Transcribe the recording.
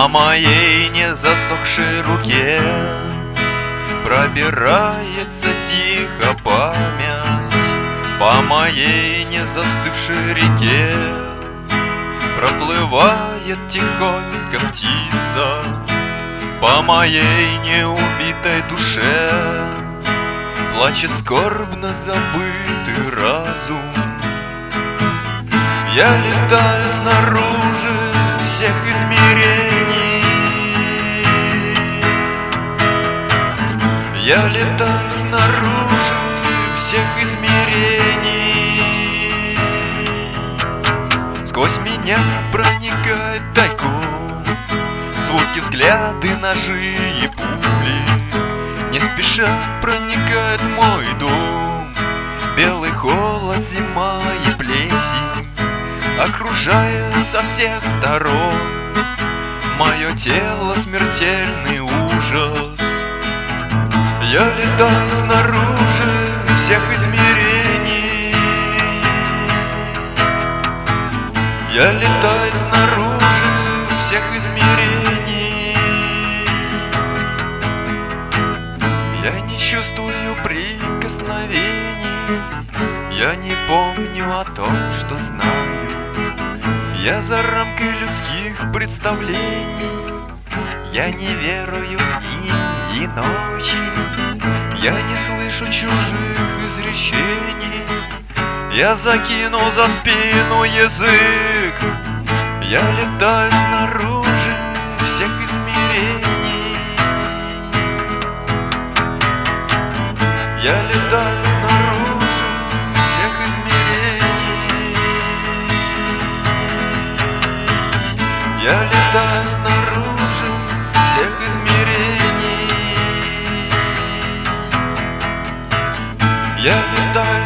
По моей не засохшей руке пробирается тихо память. По моей не застывшей реке проплывает тихонько птица. По моей неубитой душе плачет скорбно забытый разум. Я летаю снаружи всех измерений. Я летаю снаружи всех измерений. Сквозь меня проникает тайком звуки, взгляды, ножи и пули. Не спеша проникает в мой дом белый холод, зима и плесень. Окружает со всех сторон мое тело смертельный ужас. Я летаю снаружи всех измерений. Я летаю снаружи всех измерений. Я не чувствую прикосновений. Я не помню о том, что знаю. Я за рамкой людских представлений. Я не верую в дни и ночи. Я не слышу чужих изречений. Я закинул за спину язык. Я летаю снаружи всех измерений. Я летаю снаружи всех измерений. Я летаю снаружи всех измерений. Я летаю